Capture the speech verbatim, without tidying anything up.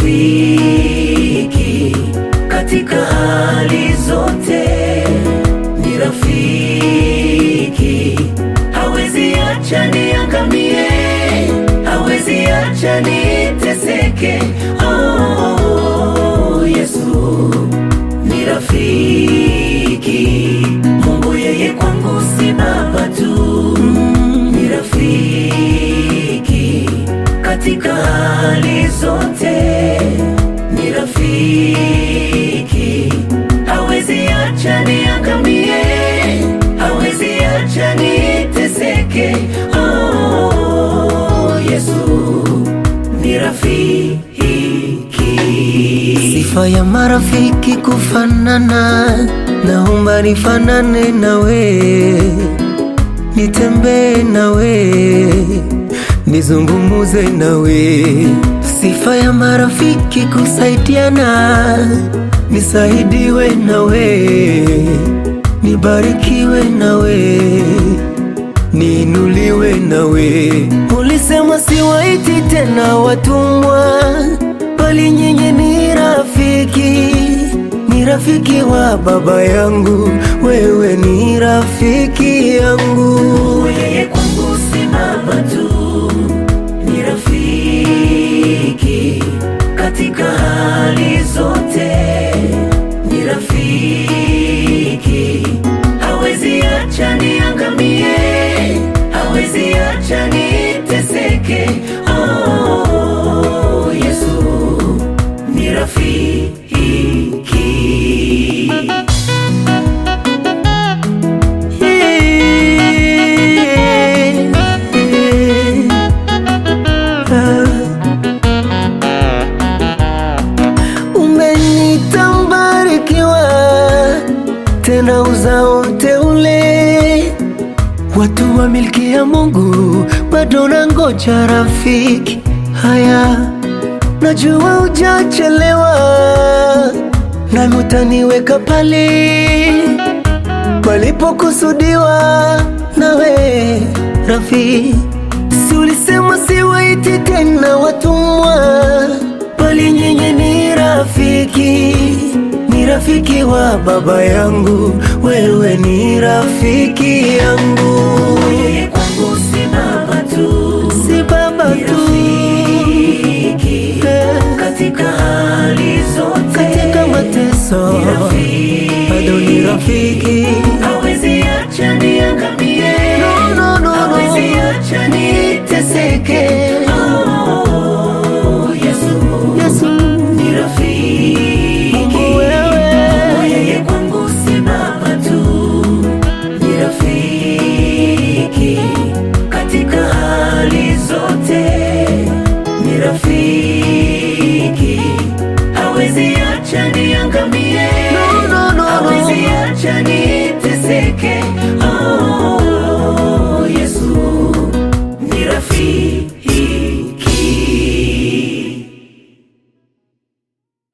rafiki katika hali zote, ni rafiki hawezi acha niangamie, hawezi acha niteseke. Oh, Yesu ni rafiki, Mungu yeye kwangu si baba tu, ni rafiki katika hali zote, ni rafiki hawezi acha niangamie, hawezi acha niteseke. Oh, Yesu ni rafiki. Sifa ya marafiki kufanana, naomba nifanane nawe, nitembee nawe, nizungumuze nawe. Sifa ya marafiki kusaidiana, nisaidiwe nawe, nibarikiwe nawe, niinuliwe nawe. Ulisema siwaiti tena watumwa, bali nyinyi ni rafiki, ni rafiki wa baba yangu, wewe ni rafiki yangu. Yeye kwangu si baba tu, ni rafiki katika hali zote, ni rafiki hawezi acha niangamie, hawezi acha niteseke. Oh, Yesu ni rafiki. Umenita mbarikiwa, tena uzao teule, watu wa milki ya Mungu, bado nangoja rafiki. Haya, najua hujachelewa, nami utaniweka pale palipokusudiwa nawe rafiki. Si ulisema siwaiti tena watumwa, bali nyinyi ni rafiki, ni rafiki wa baba yangu, wewe ni rafiki yangu. Yeye kwangu si baba tu, si baba tu, rafiki katika hali zote, katika mateso ni rafiki, bado ni rafiki